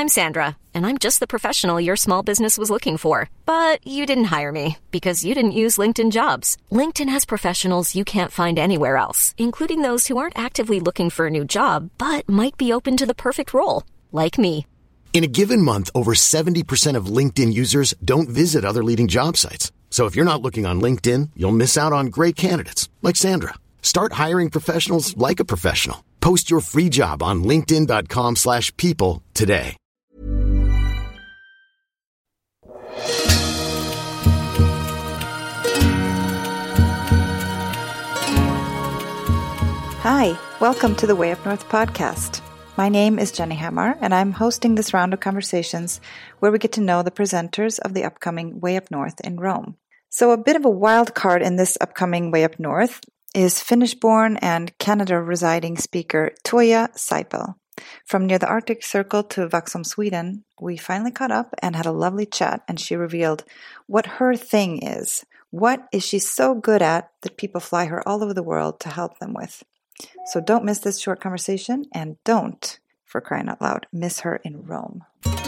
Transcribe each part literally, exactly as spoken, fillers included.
I'm Sandra, and I'm just the professional your small business was looking for. But you didn't hire me because you didn't use LinkedIn Jobs. LinkedIn has professionals you can't find anywhere else, including those who aren't actively looking for a new job, but might be open to the perfect role, like me. In a given month, over seventy percent of LinkedIn users don't visit other leading job sites. So if you're not looking on LinkedIn, you'll miss out on great candidates like Sandra. Start hiring professionals like a professional. Post your free job on linkedin.com slash people today. Hi, welcome to the Way Up North podcast. My name is Jenny Hamar, and I'm hosting this round of conversations where we get to know the presenters of the upcoming Way Up North in Rome. So a bit of a wild card in this upcoming Way Up North is Finnish-born and Canada-residing speaker Tuija Saipel. From near the Arctic Circle to Vaxholm, Sweden, we finally caught up and had a lovely chat, and she revealed what her thing is. What is she so good at that people fly her all over the world to help them with? So don't miss this short conversation, and don't, for crying out loud, miss her in Rome.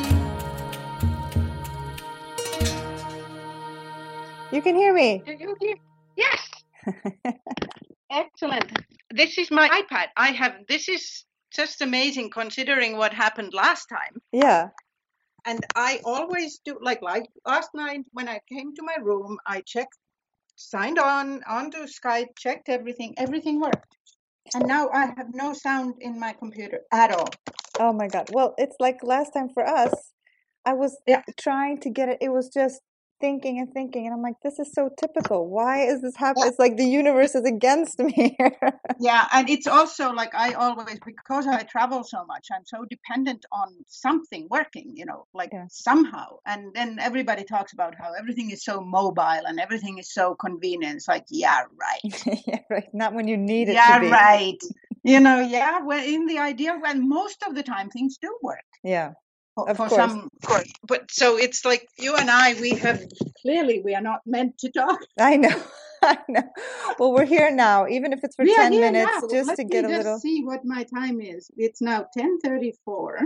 You can hear me. Yes. Excellent. This is my iPad. I have, this is just amazing considering what happened last time. Yeah. And I always do, like, like last night when I came to my room, I checked, signed on, onto Skype, checked everything, everything worked. And now I have no sound in my computer at all. Oh my God. Well, it's like last time for us, I was yeah. trying to get it. It was just thinking and thinking. And I'm like, this is so typical. Why is this happening? Yeah. It's like the universe is against me. Yeah. And it's also like I always, because I travel so much, I'm so dependent on something working, you know, like yeah. somehow. And then everybody talks about how everything is so mobile and everything is so convenient. It's like, yeah, right. yeah, right. Not when you need it yeah, to be. Yeah, right. You know, yeah, well, in the idea when most of the time things do work. Yeah. For, of for course. some, course. But so it's like you and I, we have clearly we are not meant to talk. I know, I know. Well, we're here now, even if it's for we ten are here minutes, now. just Let to get me a just little. See what my time is. It's now ten thirty-four.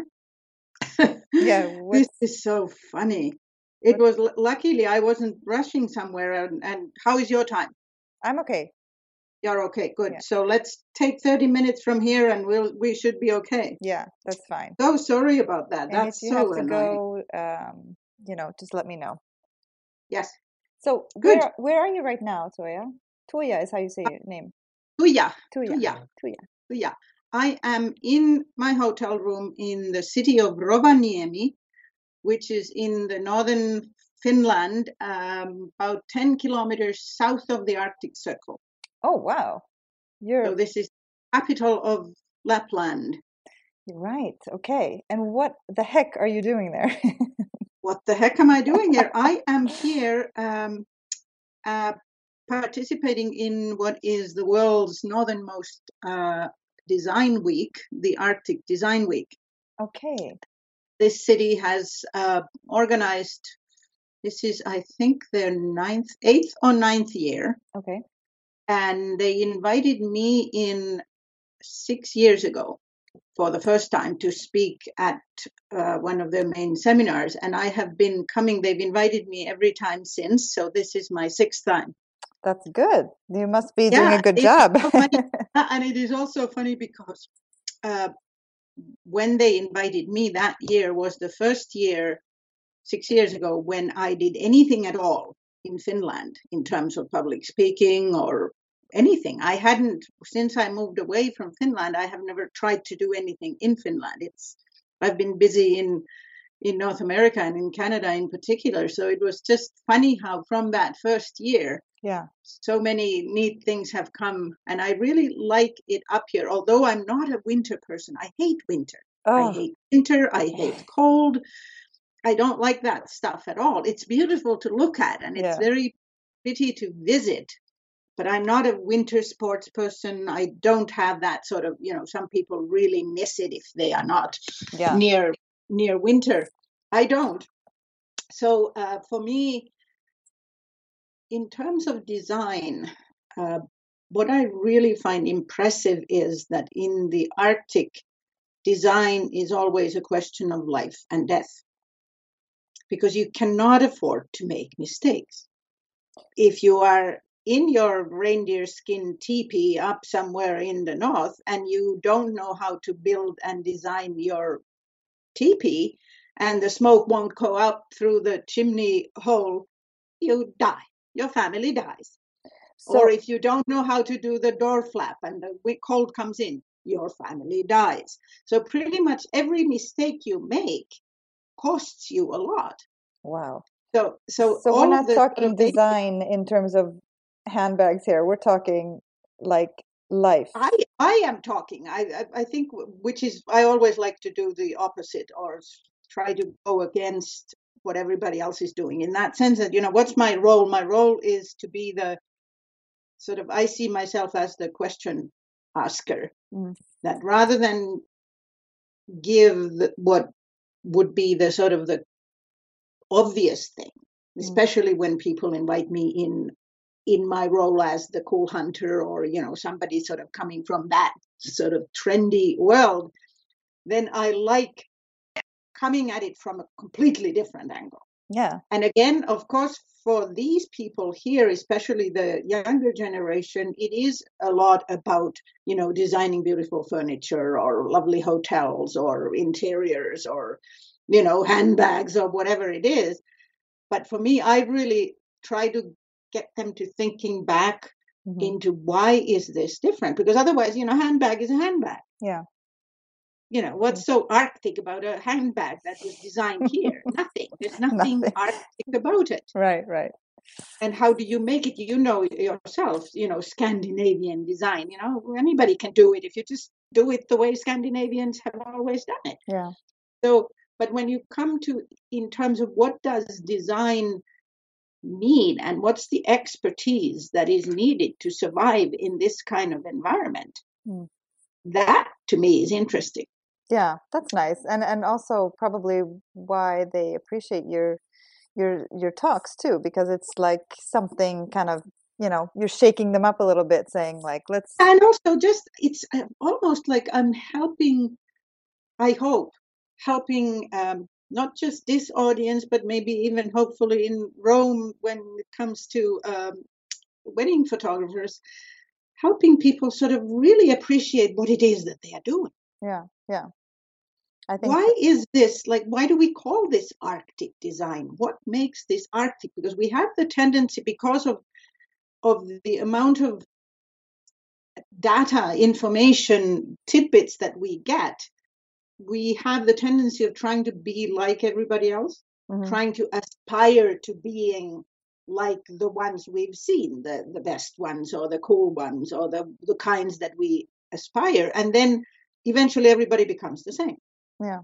Yeah, this is so funny. It was luckily I wasn't rushing somewhere. And, and how is your time? I'm okay. You're okay, good. Yeah. So let's take thirty minutes from here, and we'll we should be okay. Yeah, that's fine. So sorry about that. And that's if you so have to annoying. go, um, you know, just let me know. Yes. So good. Where where are you right now, Tuija? Tuija is how you say your name. Tuija. Tuija. Tuija. Tuija. Tuija. I am in my hotel room in the city of Rovaniemi, which is in the northern Finland, um, about ten kilometers south of the Arctic Circle. Oh, wow. You're... So this is the capital of Lapland. Right. Okay. And what the heck are you doing there? What the heck am I doing here? I am here um, uh, participating in what is the world's northernmost uh, design week, the Arctic Design Week. Okay. This city has uh, organized, this is, I think, their ninth, eighth or ninth year. Okay. And they invited me in six years ago for the first time to speak at uh, one of their main seminars. And I have been coming, they've invited me every time since. So this is my sixth time. That's good. You must be yeah, doing a good job. So funny. And it is also funny because uh, when they invited me, that year was the first year, six years ago, when I did anything at all in Finland in terms of public speaking or anything. I hadn't, since I moved away from Finland, I have never tried to do anything in Finland. It's, I've been busy in, in North America and in Canada in particular. So it was just funny how from that first year, yeah, so many neat things have come. And I really like it up here. Although I'm not a winter person, I hate winter. Oh. I hate winter. I hate cold. I don't like that stuff at all. It's beautiful to look at and it's yeah. very pretty to visit. But I'm not a winter sports person. I don't have that sort of, you know, some people really miss it if they are not yeah. near near winter. I don't. So uh, for me, in terms of design, uh, what I really find impressive is that in the Arctic design is always a question of life and death, because you cannot afford to make mistakes. If you are in your reindeer skin teepee up somewhere in the north and you don't know how to build and design your teepee, and the smoke won't go up through the chimney hole, you die. Your family dies. So, or if you don't know how to do the door flap and the cold comes in, your family dies. So pretty much every mistake you make costs you a lot. Wow. So, so, so all we're not the, talking design in terms of handbags here. We're talking like life. I, I am talking. I, I, I think, which is, I always like to do the opposite or try to go against what everybody else is doing. In that sense that, you know, what's my role? My role is to be the sort of, I see myself as the question asker. Mm. That rather than give the, what would be the sort of the obvious thing, especially mm. when people invite me in in my role as the cool hunter, or, you know, somebody sort of coming from that sort of trendy world, then I like coming at it from a completely different angle. Yeah. And again, of course, for these people here, especially the younger generation, it is a lot about, you know, designing beautiful furniture or lovely hotels or interiors or, you know, handbags or whatever it is. But for me, I really try to get them to thinking back mm-hmm. into why is this different? Because otherwise, you know, handbag is a handbag. Yeah. You know, what's so Arctic about a handbag that was designed here? Nothing. There's nothing, nothing Arctic about it. Right, right. And how do you make it? You know yourself, you know, Scandinavian design, you know, anybody can do it if you just do it the way Scandinavians have always done it. Yeah. So, but when you come to, in terms of what does design need and what's the expertise that is needed to survive in this kind of environment, mm. that to me is interesting. Yeah, that's nice. And and also probably why they appreciate your your your talks too, because it's like something kind of, you know, you're shaking them up a little bit, saying like, let's. And also just, it's almost like I'm helping, I hope, helping um, not just this audience, but maybe even hopefully in Rome when it comes to um, wedding photographers, helping people sort of really appreciate what it is that they are doing. Yeah, yeah. I think why so. is this, like, why do we call this Arctic design? What makes this Arctic? Because we have the tendency, because of of the amount of data, information, tidbits that we get, we have the tendency of trying to be like everybody else, mm-hmm. trying to aspire to being like the ones we've seen, the, the best ones or the cool ones or the, the kinds that we aspire. And then eventually everybody becomes the same. Yeah.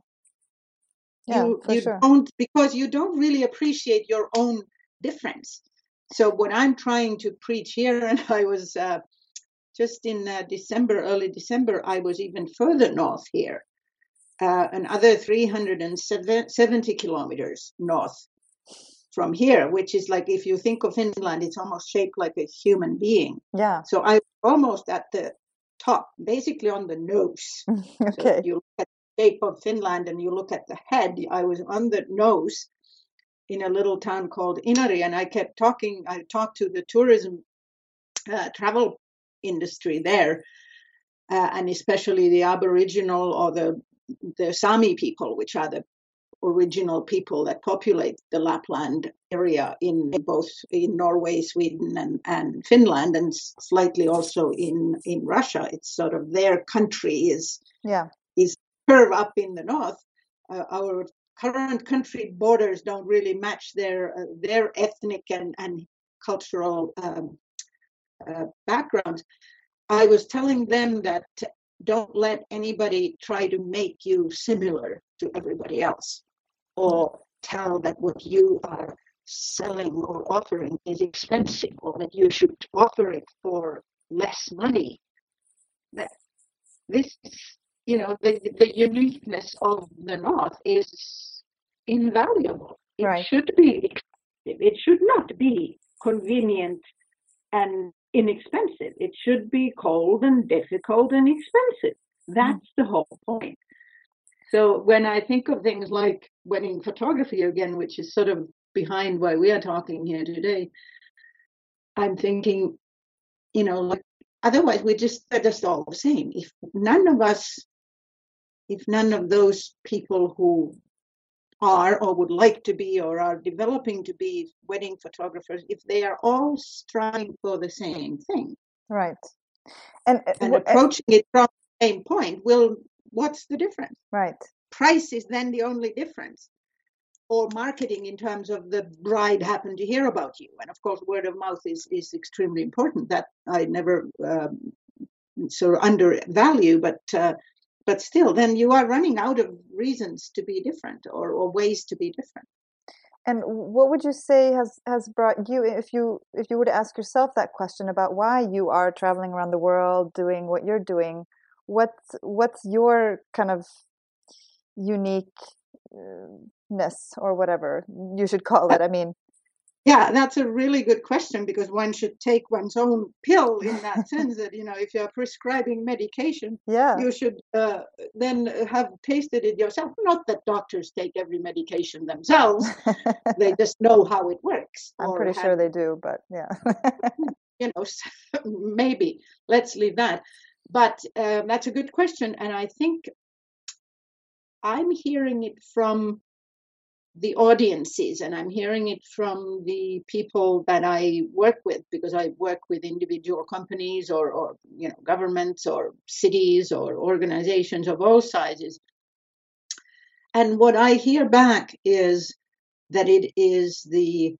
Yeah, you for you sure. don't, because you don't really appreciate your own difference. So what I'm trying to preach here, and I was uh, just in uh, December, early December, I was even further north here, uh, another three hundred seventy kilometers north from here, which is like, if you think of Finland, it's almost shaped like a human being. Yeah. So I was almost at the top, basically on the nose. Okay. So if you look at the shape of Finland and you look at the head, I was on the nose in a little town called Inari, and I kept talking, I talked to the tourism uh, travel industry there, uh, and especially the Aboriginal or the the Sami people, which are the original people that populate the Lapland area in both in Norway, Sweden, and, and Finland, and slightly also in, in Russia. It's sort of their country is, yeah. is curved up in the north. Uh, our current country borders don't really match their uh, their ethnic and, and cultural um, uh, backgrounds. I was telling them that don't let anybody try to make you similar to everybody else, or tell that what you are selling or offering is expensive, or that you should offer it for less money. That this, you know, the, the uniqueness of the North is invaluable. It right. should be expensive. It should not be convenient and inexpensive. It should be cold and difficult and expensive. That's mm. the whole point. So when I think of things like wedding photography again, which is sort of behind why we are talking here today, I'm thinking, you know, like otherwise we just they're just all the same. If none of us, if none of those people who are or would like to be or are developing to be wedding photographers, if they are all striving for the same thing, right, and, uh, and wh- approaching it from the same point, well, what's the difference? right. Price is then the only difference. Or marketing in terms of the bride happened to hear about you. And of course, word of mouth is, is extremely important. That I never um, sort of undervalue, but uh, but still, then you are running out of reasons to be different or, or ways to be different. And what would you say has, has brought you, if you if you were to ask yourself that question about why you are traveling around the world doing what you're doing, what's what's your kind of unique ness or whatever you should call it? I mean, yeah, that's a really good question, because one should take one's own pill in that sense that, you know, if you're prescribing medication, yeah, you should uh, then have tasted it yourself. Not that doctors take every medication themselves. They just know how it works. I'm or pretty have, sure they do, but yeah. you know, maybe. Let's leave that. But uh, that's a good question. And I think I'm hearing it from the audiences, and I'm hearing it from the people that I work with, because I work with individual companies or, or you know, governments or cities or organizations of all sizes. And what I hear back is that it is the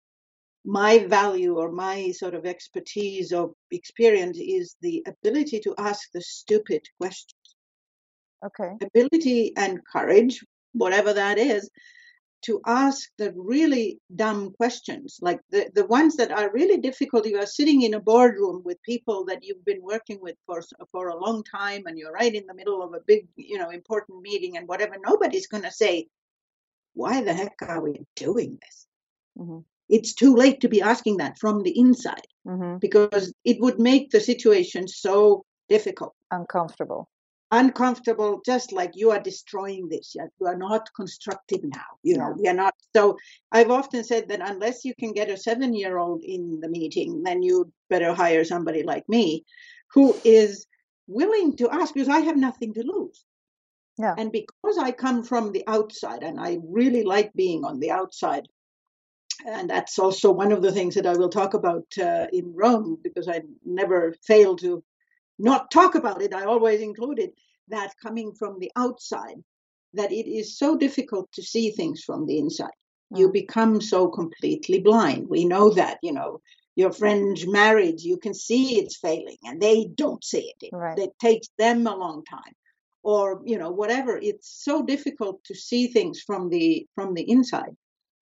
my value or my sort of expertise or experience is the ability to ask the stupid questions. Okay. Ability and courage, whatever that is, to ask the really dumb questions, like the, the ones that are really difficult. You are sitting in a boardroom with people that you've been working with for for a long time, and you're right in the middle of a big, you know, important meeting and whatever. Nobody's going to say, why the heck are we doing this? Mm-hmm. It's too late to be asking that from the inside, mm-hmm. because it would make the situation so difficult. Uncomfortable. Uncomfortable, just like you are destroying this. You are not constructive now. You know, yeah. you're not. So I've often said that unless you can get a seven-year-old in the meeting, then you better hire somebody like me, who is willing to ask, because I have nothing to lose. Yeah. And because I come from the outside, and I really like being on the outside, and that's also one of the things that I will talk about uh, in Rome, because I never fail to not talk about it. I always included that coming from the outside, that it is so difficult to see things from the inside. Mm. You become so completely blind. We know that, you know, your friend's marriage, you can see it's failing and they don't see it. Right. It takes them a long time, or, you know, whatever. It's so difficult to see things from the, from the inside.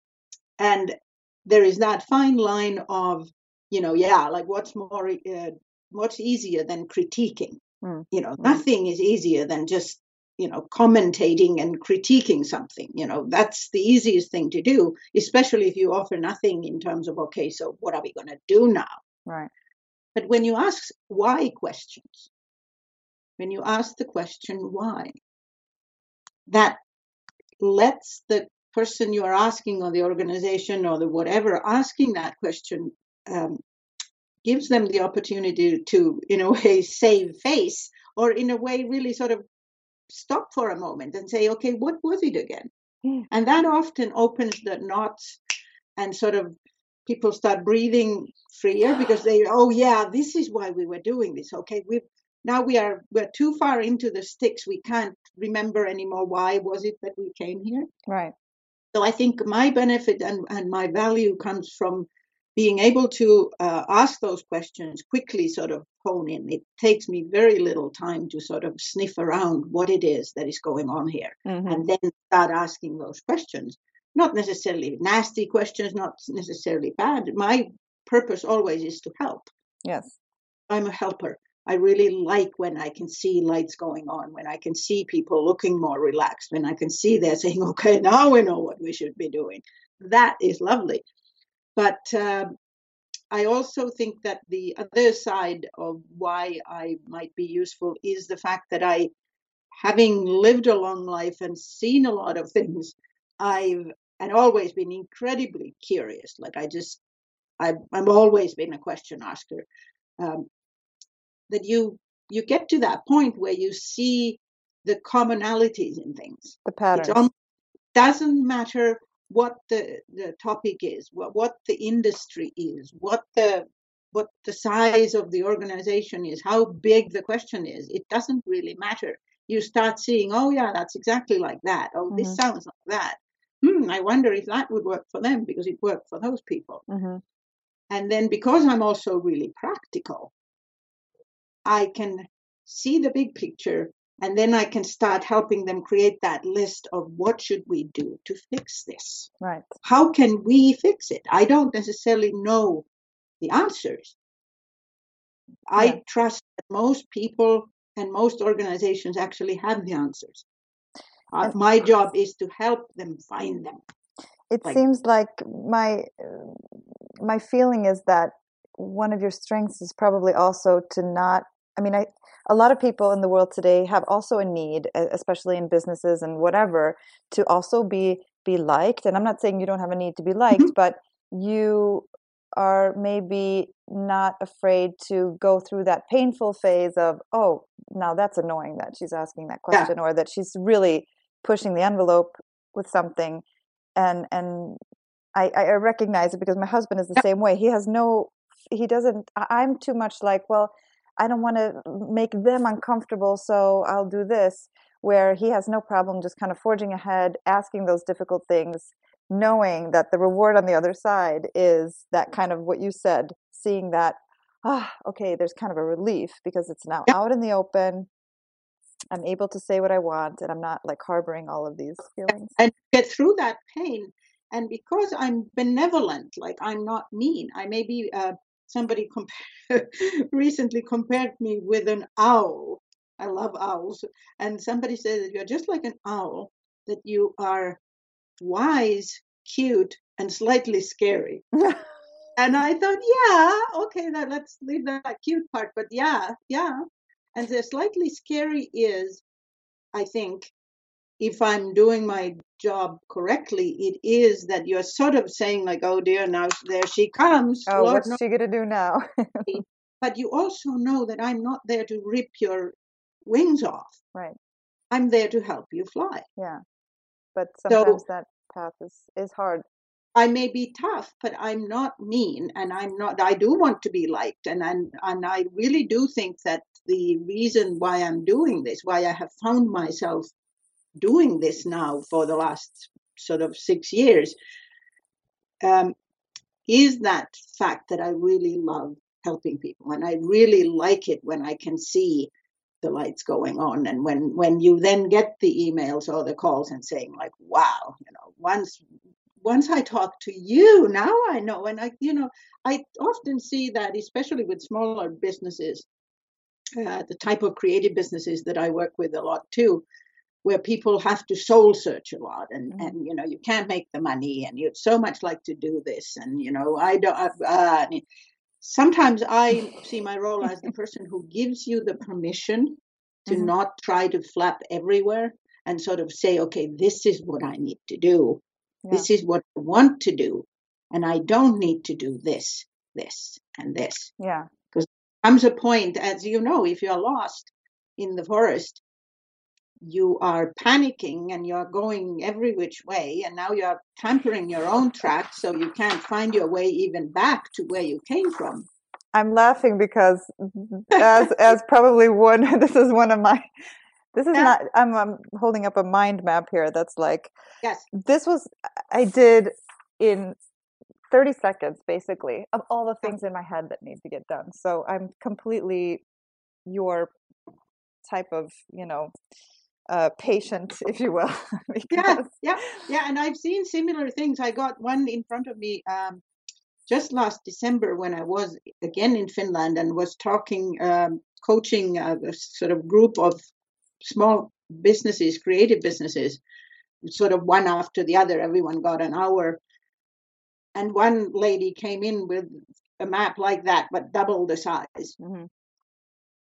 And there is that fine line of, you know, yeah, like what's more, uh, what's easier than critiquing? Mm. You know, mm. nothing is easier than just, you know, commentating and critiquing something. You know, that's the easiest thing to do, especially if you offer nothing in terms of, okay, so what are we going to do now? Right. But when you ask why questions, when you ask the question why, that lets the person you are asking, or the organization or the whatever asking that question, um, gives them the opportunity to, in a way, save face, or in a way really sort of stop for a moment and say, okay, what was it again? Mm. And that often opens the knots, and sort of people start breathing freer, because they, oh yeah, this is why we were doing this. Okay, we've now we are we're too far into the sticks. We can't remember anymore. Why was it that we came here? Right. So I think my benefit and, and my value comes from being able to uh, ask those questions quickly, sort of hone in. It takes me very little time to sort of sniff around what it is that is going on here, mm-hmm. and then start asking those questions. Not necessarily nasty questions, not necessarily bad. My purpose always is to help. Yes. I'm a helper. I really like when I can see lights going on, when I can see people looking more relaxed, when I can see they're saying, okay, now we know what we should be doing. That is lovely. But uh, I also think that the other side of why I might be useful is the fact that I having lived a long life and seen a lot of things, I've and always been incredibly curious. Like I just, I've, I've always been a question asker. Um, that you you get to that point where you see the commonalities in things. The patterns. It almost doesn't matter what the, the topic is, what, what the industry is, what the what the size of the organization is, how big the question is. It doesn't really matter. You start seeing, oh yeah, that's exactly like that. Oh, mm-hmm. This sounds like that. Hmm, I wonder if that would work for them because it worked for those people. Mm-hmm. And then because I'm also really practical, I can see the big picture, and then I can start helping them create that list of what should we do to fix this? Right. How can we fix it? I don't necessarily know the answers. Yeah. I trust that most people and most organizations actually have the answers. Uh, my job is to help them find them. It like, seems like my my feeling is that one of your strengths is probably also to not, I mean, I, a lot of people in the world today have also a need, especially in businesses and whatever, to also be be liked. And I'm not saying you don't have a need to be liked, mm-hmm. but you are maybe not afraid to go through that painful phase of, oh, now that's annoying that she's asking that question, yeah. or that she's really pushing the envelope with something. And and I, I recognize it because my husband is the yeah. same way. He has no, he doesn't, I'm too much like, well, I don't want to make them uncomfortable, so I'll do this, where he has no problem just kind of forging ahead, asking those difficult things, knowing that the reward on the other side is that kind of what you said, seeing that, ah, okay, there's kind of a relief because it's now yeah. out in the open. I'm able to say what I want, and I'm not like harboring all of these feelings. And get through that pain. And because I'm benevolent, like I'm not mean, I may be, uh, somebody compa- recently compared me with an owl. I love owls. And somebody said that you're just like an owl, that you are wise, cute, and slightly scary. And I thought, yeah, okay, that, let's leave that cute part. But yeah, yeah. And the slightly scary is, I think, if I'm doing my job correctly, it is that you're sort of saying like, oh dear, now there she comes. Oh, Lord, what's no- she going to do now? But you also know that I'm not there to rip your wings off. Right. I'm there to help you fly. Yeah. But sometimes so, that path is, is hard. I may be tough, but I'm not mean, and I'm not, I do want to be liked. And, and, and I really do think that the reason why I'm doing this, why I have found myself doing this now for the last sort of six years, um, is that fact that I really love helping people. And I really like it when I can see the lights going on. And when, when you then get the emails or the calls and saying like, wow, you know, once, once I talk to you, now I know. And I, you know, I often see that, especially with smaller businesses, uh, the type of creative businesses that I work with a lot too, where people have to soul search a lot, and, mm-hmm. and you know, you can't make the money, and you'd so much like to do this, and you know, I don't. Uh, sometimes I see my role as the person who gives you the permission to mm-hmm. not try to flap everywhere, and sort of say, okay, this is what I need to do, yeah. this is what I want to do, and I don't need to do this, this, and this. Yeah, because there comes a point, as you know, if you're lost in the forest, you are panicking and you're going every which way, and now you're tampering your own tracks, so you can't find your way even back to where you came from. I'm laughing because as as probably one, this is one of my, this is yeah. not, I'm, I'm holding up a mind map here that's like, yes, this was, I did in thirty seconds, basically, of all the things in my head that need to get done. So I'm completely your type of, you know, Uh, patient, if you will. yeah, yeah, yeah. And I've seen similar things. I got one in front of me um, just last December when I was again in Finland and was talking, um, coaching a, a sort of group of small businesses, creative businesses, sort of one after the other. Everyone got an hour. And one lady came in with a map like that, but double the size. Mm-hmm.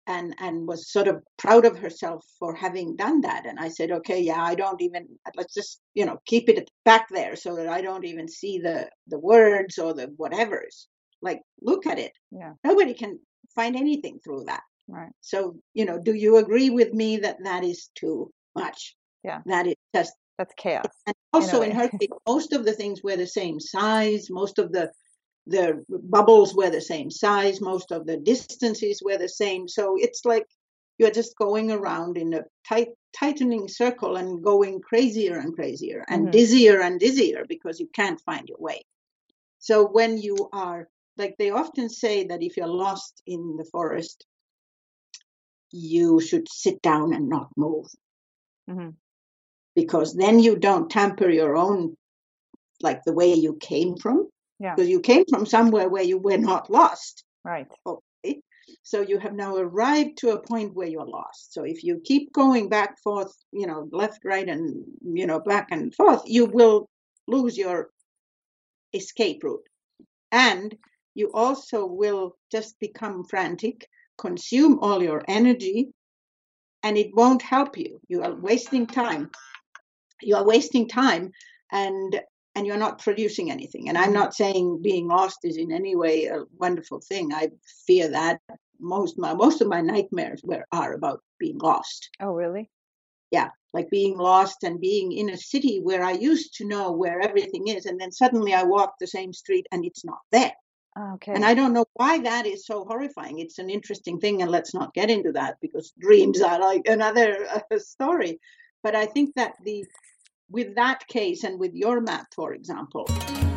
and and was sort of proud of herself for having done that. And I said, okay, yeah, I don't even, let's just, you know, keep it back there so that I don't even see the the words or the whatevers. Like, look at it. Yeah. Nobody can find anything through that. Right. So, you know, do you agree with me that that is too much? Yeah. That is just, that's chaos. and also in, in her case, most of the things were the same size. Most of the the bubbles were the same size. Most of the distances were the same. So it's like you're just going around in a tight, tightening circle and going crazier and crazier and Mhm. dizzier and dizzier because you can't find your way. So when you are, like they often say that if you're lost in the forest, you should sit down and not move. Mhm. Because then you don't tamper your own, like the way you came from. Yeah. Because you came from somewhere where you were not lost. Right. Okay. So you have now arrived to a point where you're lost. So if you keep going back, forth, you know, left, right, and, you know, back and forth, you will lose your escape route. And you also will just become frantic, consume all your energy, and it won't help you. You are wasting time. You are wasting time and and you're not producing anything. And I'm not saying being lost is in any way a wonderful thing. I fear that. Most my most of my nightmares were are about being lost. Oh, really? Yeah, like being lost and being in a city where I used to know where everything is, and then suddenly I walk the same street and it's not there. Okay. And I don't know why that is so horrifying. It's an interesting thing, and let's not get into that because dreams are like another uh, story. But I think that the with that case and with your map, for example,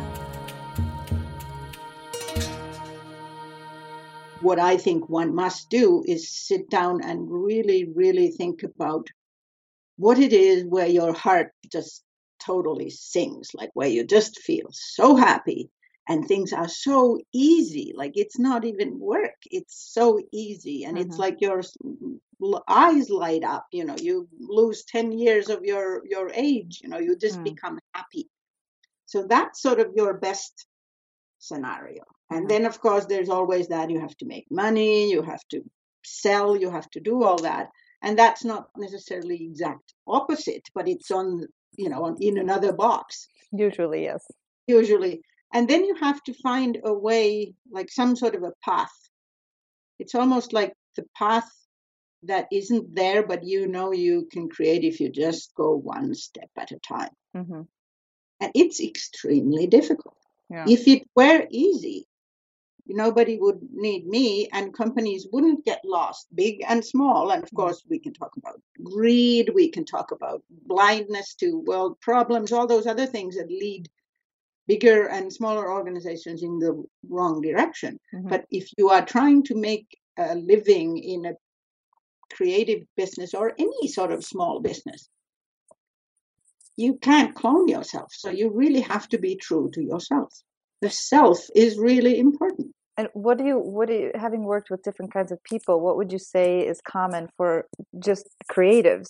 what I think one must do is sit down and really, really think about what it is where your heart just totally sings, like where you just feel so happy and things are so easy. Like it's not even work. It's so easy. And Mhm. it's like your eyes light up, you know, you lose ten years of your, your age, you know, you just Mm. become happy. So that's sort of your best scenario. And Mhm. then, of course, there's always that you have to make money, you have to sell, you have to do all that. And that's not necessarily exact opposite, but it's on, you know, on, in another box, Usually, yes. usually. And then you have to find a way, like some sort of a path. It's almost like the path that isn't there, but you know you can create if you just go one step at a time. Mm-hmm. And it's extremely difficult. Yeah. If it were easy, nobody would need me and companies wouldn't get lost, big and small. And of course, we can talk about greed, we can talk about blindness to world problems, all those other things that lead bigger and smaller organizations in the wrong direction. Mhm. But if you are trying to make a living in a creative business or any sort of small business, you can't clone yourself. So you really have to be true to yourself. The self is really important. And what do you, what do you, having worked with different kinds of people, what would you say is common for just creatives?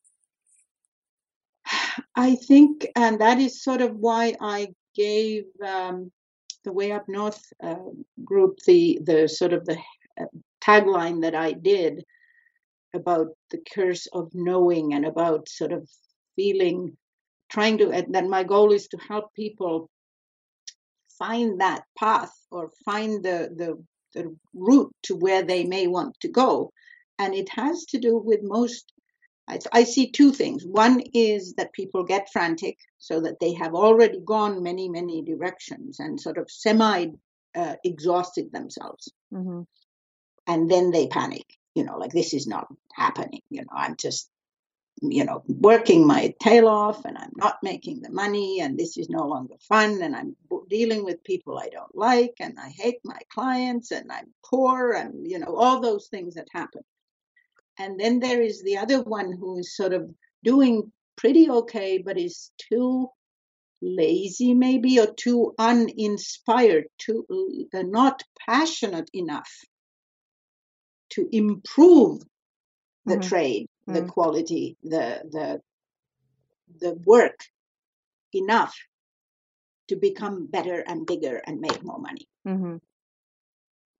I think, and that is sort of why I gave um, the Way Up North uh, group the the sort of the uh, tagline that I did about the curse of knowing and about sort of feeling, trying to, and that my goal is to help people find that path or find the, the, the route to where they may want to go. And it has to do with most, I, I see two things. One is that people get frantic so that they have already gone many, many directions and sort of semi uh, exhausted themselves. Mm-hmm. And then they panic, you know, like this is not happening. You know, I'm just, you know, working my tail off and I'm not making the money and this is no longer fun and I'm dealing with people I don't like and I hate my clients and I'm poor and, you know, all those things that happen. And then there is the other one who is sort of doing pretty okay, but is too lazy maybe or too uninspired, too uh, not passionate enough to improve the Mm-hmm. trade, the Mm-hmm. quality, the the the work enough to become better and bigger and make more money. Mm-hmm.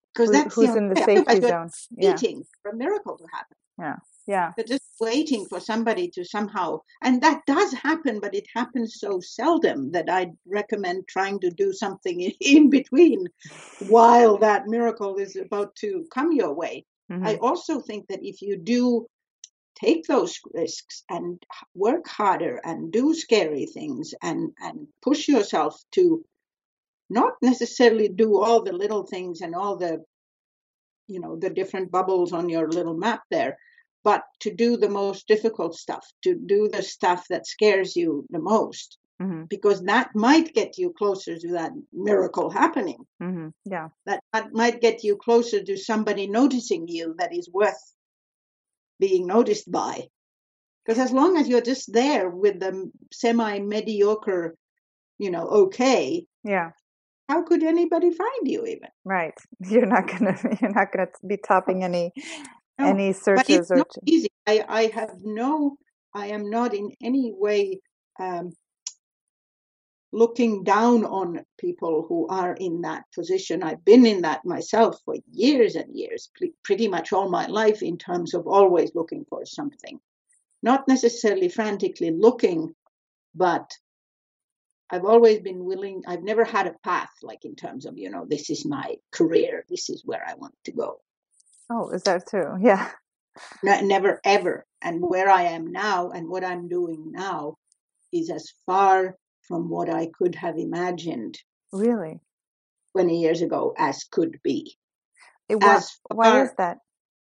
Because Who, that's who's the in the only safety way. zone? Yeah, Waiting for a miracle to happen. yeah, yeah. They're just waiting for somebody to somehow, and that does happen, but it happens so seldom that I'd recommend trying to do something in, in between while that miracle is about to come your way. Mm-hmm. I also think that if you do take those risks and work harder and do scary things and, and push yourself to not necessarily do all the little things and all the, you know, the different bubbles on your little map there, but to do the most difficult stuff, to do the stuff that scares you the most, Mm-hmm. because that might get you closer to that miracle happening. Mm-hmm. Yeah. That, that might get you closer to somebody noticing you that is worth being noticed by. Because as long as you're just there with the semi-mediocre, you know, okay, Yeah. how could anybody find you even? Right. You're not gonna. You're not gonna be topping any No, any but searches it's or. not easy. I, I have no, I am not in any way um, looking down on people who are in that position. I've been in that myself for years and years, pretty much all my life, in terms of always looking for something. Not necessarily frantically looking, but I've always been willing. I've never had a path, like in terms of, you know, this is my career, this is where I want to go. Oh, is that true? Yeah. No, never, ever. And where I am now and what I'm doing now is as far from what I could have imagined. Really? twenty years ago as could be. It, why, as why far, is that?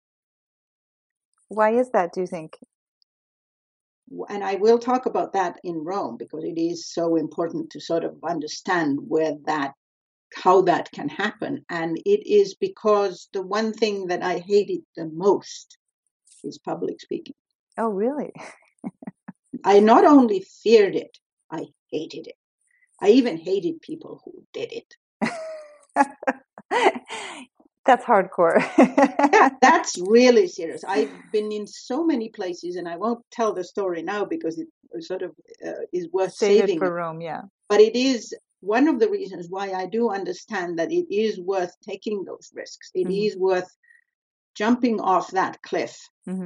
Why is that, do you think? And I will talk about that in Rome, because it is so important to sort of understand where that, how that can happen. And it is because the one thing that I hated the most is public speaking. Oh, really? I not only feared it, I hated it. I even hated people who did it. That's hardcore. Yeah, that's really serious. I've been in so many places, and I won't tell the story now because it sort of uh, is worth Save saving. It for Rome, yeah. But it is one of the reasons why I do understand that it is worth taking those risks. It mm-hmm. is worth jumping off that cliff mm-hmm.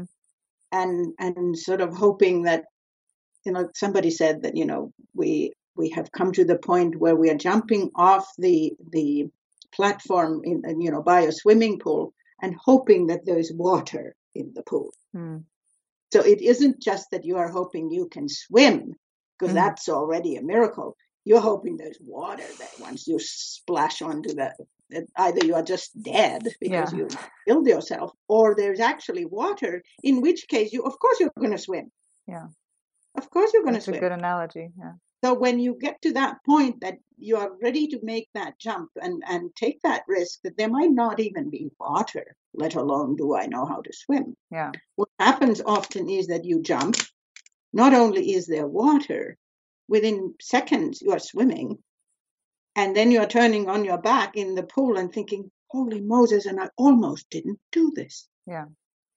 and and sort of hoping that, you know, somebody said that, you know, we we have come to the point where we are jumping off the the platform in, you know, by a swimming pool and hoping that there's water in the pool. Mm. So it isn't just that you are hoping you can swim, because mm. that's already a miracle. You're hoping there's water that once you splash onto the, either you are just dead because yeah. you killed yourself, or there's actually water, in which case you, of course, you're going to swim. Yeah. Of course you're going to swim. That's a good analogy. Yeah. So when you get to that point that you are ready to make that jump and, and take that risk, that there might not even be water, let alone do I know how to swim. Yeah. What happens often is that you jump. Not only is there water, within seconds you are swimming, and then you are turning on your back in the pool and thinking, holy Moses, and I almost didn't do this. Yeah.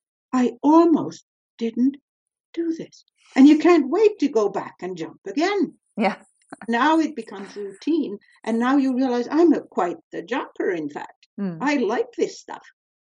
I almost didn't do this. And you can't wait to go back and jump again. Yeah. Now it becomes routine. And now you realize I'm a, quite the jumper, in fact. Mm. I like this stuff.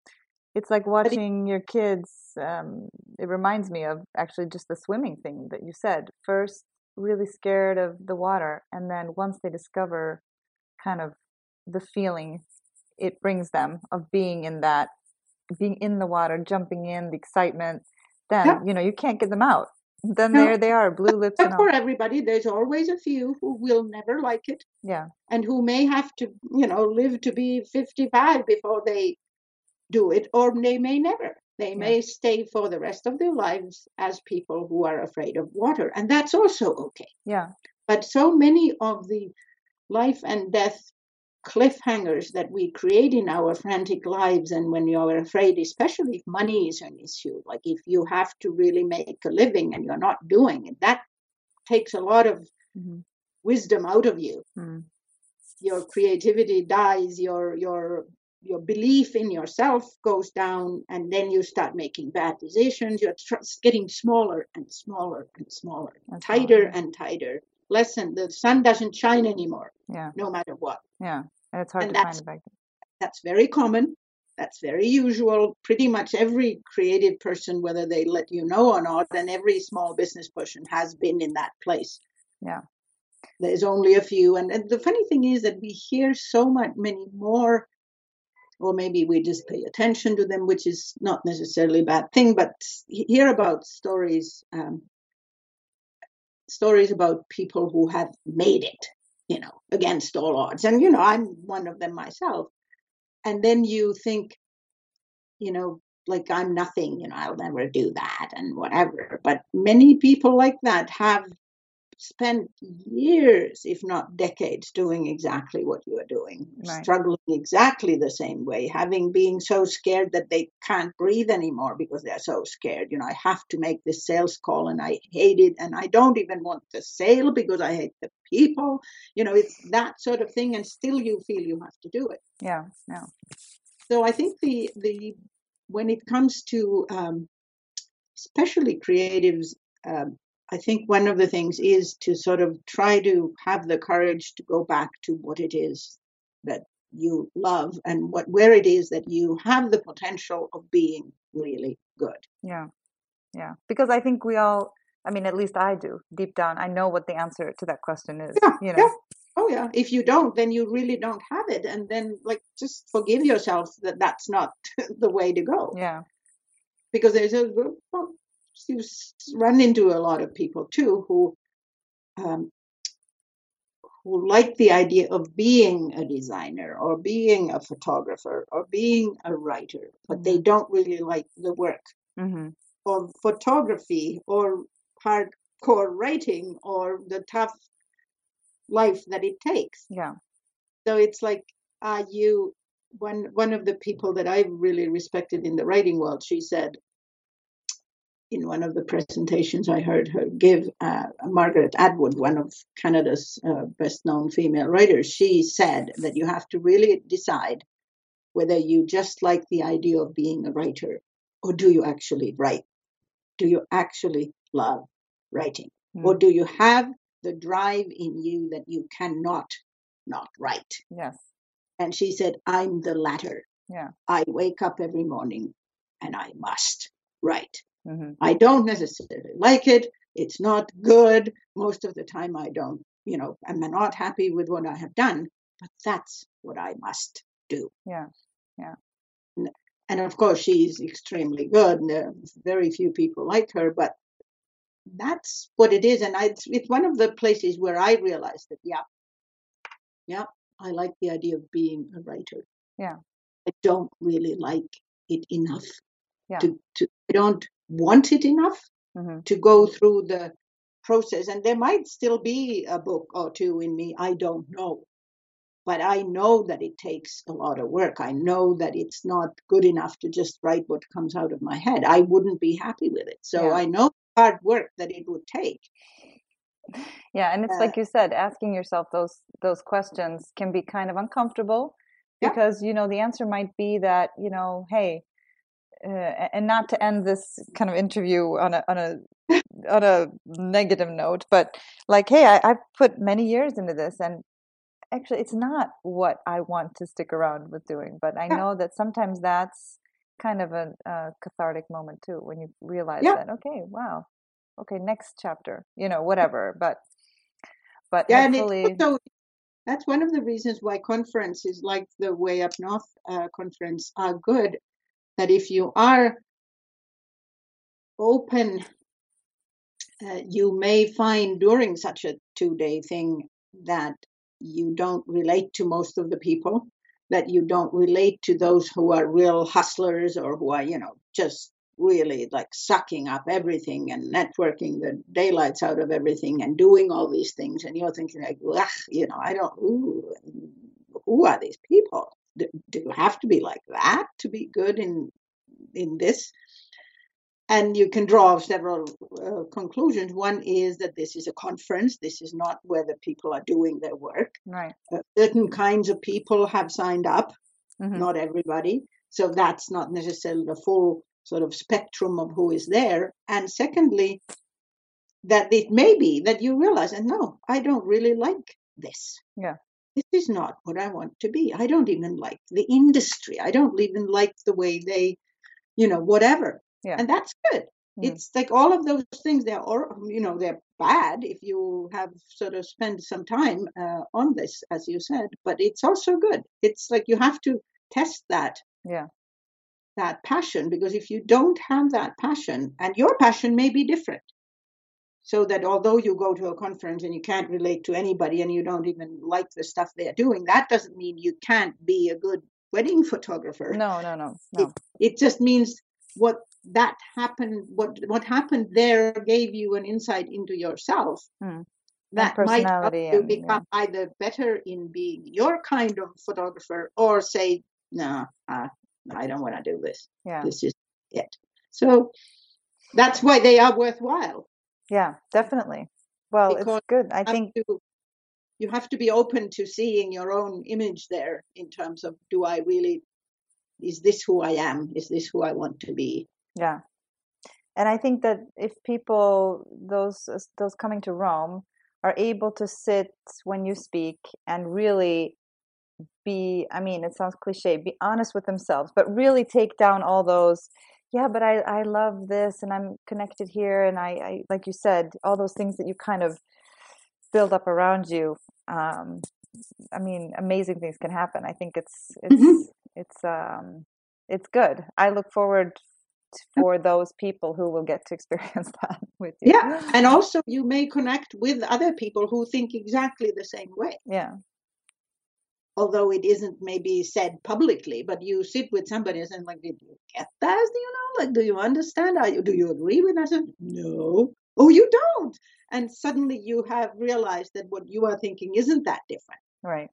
It's like watching it, your kids. Um, it reminds me of actually just the swimming thing that you said. First, really scared of the water. And then once they discover kind of the feeling it brings them of being in that, being in the water, jumping in, the excitement, then, yeah. you know, you can't get them out. Then no, there they are, blue lips. And for everybody, there's always a few who will never like it. Yeah. And who may have to, you know, live to be fifty-five before they do it, or they may never. They yeah. may stay for the rest of their lives as people who are afraid of water. And that's also okay. Yeah. But so many of the life and death cliffhangers that we create in our frantic lives, and when you are afraid, especially if money is an issue, like if you have to really make a living and you're not doing it, that takes a lot of mm-hmm. wisdom out of you. Mm. Your creativity dies, your your your belief in yourself goes down, and then you start making bad decisions. You're tr- getting smaller and smaller and smaller, That's tighter awesome. and tighter. Less, and the sun doesn't shine anymore. Yeah. No matter what. Yeah. And it's hard and to find it back then. That's very common. That's very usual. Pretty much every creative person, whether they let you know or not, and every small business person has been in that place. Yeah. There's only a few. And, and the funny thing is that we hear so much, many more, or maybe we just pay attention to them, which is not necessarily a bad thing, but hear about stories, um, stories about people who have made it, you know, against all odds. And, you know, I'm one of them myself. And then you think, you know, like I'm nothing, you know, I'll never do that and whatever. But many people like that have spent years, if not decades, doing exactly what you are doing, right. Struggling exactly the same way, having been so scared that they can't breathe anymore because they're so scared. You know, I have to make this sales call and I hate it. And I don't even want the sale because I hate the people. You know, it's that sort of thing. And still you feel you have to do it. Yeah, yeah. So I think the, the when it comes to um, especially creatives, um, I think one of the things is to sort of try to have the courage to go back to what it is that you love and what where it is that you have the potential of being really good. Yeah, yeah. Because I think we all, I mean, at least I do, deep down, I know what the answer to that question is. Yeah, you know? yeah. Oh, yeah. If you don't, then you really don't have it. And then, like, just forgive yourself that that's not the way to go. Yeah. Because there's a... Well, you run into a lot of people too who um, who like the idea of being a designer or being a photographer or being a writer, but mm-hmm. they don't really like the work mm-hmm. or photography or hardcore writing or the tough life that it takes. Yeah. So it's like uh, you. One one of the people that I really respected in the writing world, she said. In one of the presentations I heard her give, uh, Margaret Atwood, one of Canada's uh, best-known female writers, she said that you have to really decide whether you just like the idea of being a writer or do you actually write? Do you actually love writing? Mm. Or do you have the drive in you that you cannot not write? Yes. And she said, I'm the latter. Yeah. I wake up every morning and I must write. Mm-hmm. I don't necessarily like it. It's not good. Most of the time I don't, you know, I'm not happy with what I have done, but that's what I must do. Yeah, yeah. And, and of course, she's extremely good. And there are very few people like her, but that's what it is. And I, it's, it's one of the places where I realized that, yeah, yeah, I like the idea of being a writer. Yeah. I don't really like it enough. Yeah. To, to, I don't want it enough mm-hmm. to go through the process. And there might still be a book or two in me. I don't know. But I know that it takes a lot of work. I know that it's not good enough to just write what comes out of my head. I wouldn't be happy with it. So yeah. I know the hard work that it would take. Yeah. And it's uh, like you said, asking yourself those those questions can be kind of uncomfortable because, yeah. you know, the answer might be that, you know, hey, Uh, and not to end this kind of interview on a on a on a negative note, but like, hey, I, I've put many years into this, and actually, it's not what I want to stick around with doing. But I yeah. know that sometimes that's kind of a, a cathartic moment too, when you realize yeah. that, okay, wow, okay, next chapter, you know, whatever. But but yeah, hopefully. And also, that's one of the reasons why conferences like the Way Up North uh, conference are good. That if you are open, uh, you may find during such a two-day thing that you don't relate to most of the people, that you don't relate to those who are real hustlers or who are, you know, just really like sucking up everything and networking the daylights out of everything and doing all these things. And you're thinking like, you know, I don't, ooh, who are these people? Do, do you have to be like that to be good in in this? And you can draw several uh, conclusions. One is that this is a conference. This is not where the people are doing their work. Right. Uh, certain kinds of people have signed up, mm-hmm. not everybody. So that's not necessarily the full sort of spectrum of who is there. And secondly, that it may be that you realize, and no, I don't really like this. Yeah. this is not what I want to be. I don't even like the industry. I don't even like the way they, you know, whatever. Yeah. And that's good. Mm. It's like all of those things, they're, or, you know, they're bad if you have sort of spent some time uh, on this, as you said, but it's also good. It's like you have to test that. Yeah. That passion, because if you don't have that passion, and your passion may be different, so that although you go to a conference and you can't relate to anybody and you don't even like the stuff they're doing, that doesn't mean you can't be a good wedding photographer. No, no, no, no. It, it just means what that happened, what what happened there gave you an insight into yourself. Mm. That might help you become yeah. either better in being your kind of photographer, or say, no, uh, I don't want to do this. Yeah. This is it. So that's why they are worthwhile. Yeah, definitely. Well, because it's good. I think to, you have to be open to seeing your own image there in terms of, do I really, is this who I am? Is this who I want to be? Yeah. And I think that if people, those those coming to Rome, are able to sit when you speak and really be, I mean, it sounds cliche, be honest with themselves, but really take down all those, yeah, but I, I love this and I'm connected here. And I, I, like you said, all those things that you kind of build up around you. Um, I mean, amazing things can happen. I think it's, it's, mm-hmm. it's, um, it's good. I look forward for those people who will get to experience that with you. Yeah. And also you may connect with other people who think exactly the same way. Yeah. Although it isn't maybe said publicly, but you sit with somebody and say, like, did you get that? You know, like, do you understand? Are you, do you agree with that? No. Oh, you don't. And suddenly you have realized that what you are thinking isn't that different. Right.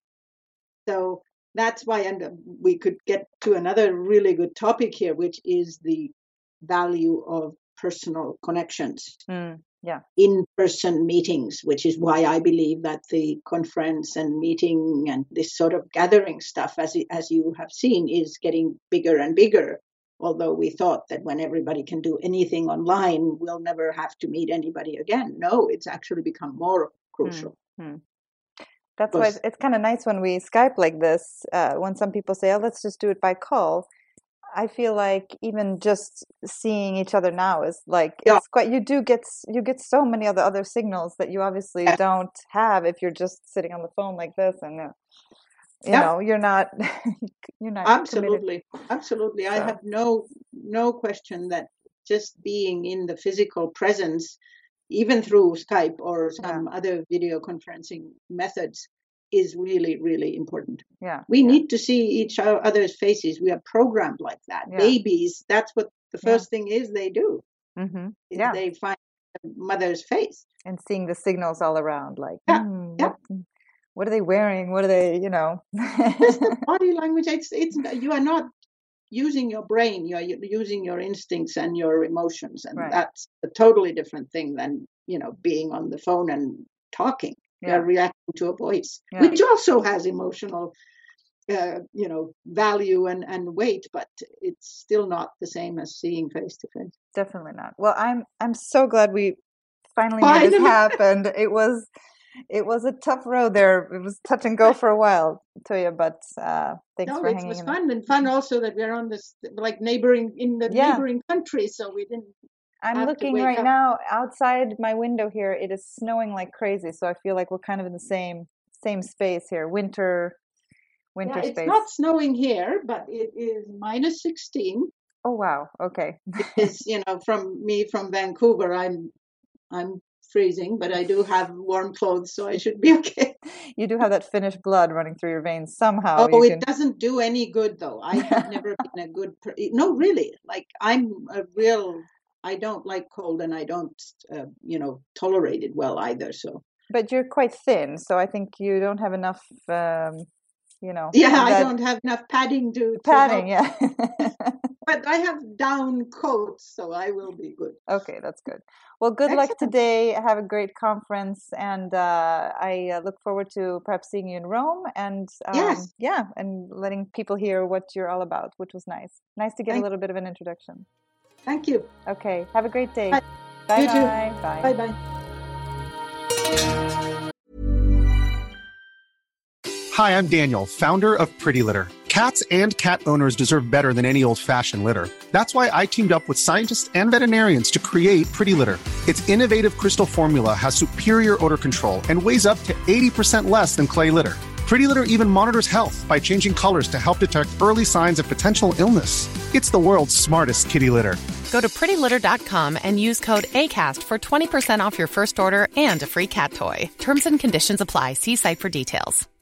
So that's why, and we could get to another really good topic here, which is the value of personal connections. Mm, yeah. In-person meetings, which is why I believe that the conference and meeting and this sort of gathering stuff, as as you have seen, is getting bigger and bigger. Although we thought that when everybody can do anything online, we'll never have to meet anybody again. No, it's actually become more crucial. Mm-hmm. That's why it's, it's kind of nice when we Skype like this, uh, when some people say, oh, let's just do it by call. I feel like even just seeing each other now is like, yeah. it's quite, you do get, you get so many other other signals that you obviously yeah. don't have if you're just sitting on the phone like this and, uh, you yeah. know, you're not, you're not. Absolutely. Committed. Absolutely. So. I have no, no question that just being in the physical presence, even through Skype or some yeah. other video conferencing methods, is really, really important. Yeah, we yeah. need to see each other's faces. We are programmed like that. Yeah. Babies, that's what the first yeah. thing is they do. Mm-hmm. Is yeah. they find the mother's face. And seeing the signals all around, like, yeah. Mm, yeah. What, what are they wearing? What are they, you know? Just the body language. It's, it's, you are not using your brain. You are using your instincts and your emotions. And right. that's a totally different thing than, you know, being on the phone and talking. Yeah. You're reacting to a voice, yeah. which also has emotional, uh, you know, value and, and weight, but it's still not the same as seeing face to face. Definitely not. Well, I'm I'm so glad we finally, finally. made this happen. It was it was a tough road there. It was touch and go for a while, Tuija, but uh, thanks no, for it hanging was in fun there. And fun also that we're on this like neighboring in the yeah. neighboring countries, so we didn't. I'm looking right up. now outside my window here. It is snowing like crazy, so I feel like we're kind of in the same same space here. Winter, winter yeah, space. It's not snowing here, but it is minus sixteen. Oh wow! Okay. It's, you know, from me from Vancouver, I'm I'm freezing, but I do have warm clothes, so I should be okay. You do have that Finnish blood running through your veins somehow. Oh, you it can... doesn't do any good though. I have never been a good. Per- no, really. Like I'm a real. I don't like cold, and I don't, uh, you know, tolerate it well either. So, but you're quite thin, so I think you don't have enough, um, you know. Yeah, that... I don't have enough padding to. Padding, to yeah. But I have down coats, so I will be good. Okay, that's good. Well, good Excellent. luck today. Have a great conference, and uh, I uh, look forward to perhaps seeing you in Rome, and um, yes. yeah, and letting people hear what you're all about, which was nice. Nice to get Thank a little bit of an introduction. Thank you. Okay. Have a great day. Bye. Bye. You bye. too. Bye. Bye. Bye. Hi, I'm Daniel, founder of Pretty Litter. Cats and cat owners deserve better than any old-fashioned litter. That's why I teamed up with scientists and veterinarians to create Pretty Litter. Its innovative crystal formula has superior odor control and weighs up to eighty percent less than clay litter. Pretty Litter even monitors health by changing colors to help detect early signs of potential illness. It's the world's smartest kitty litter. Go to pretty litter dot com and use code ACAST for twenty percent off your first order and a free cat toy. Terms and conditions apply. See site for details.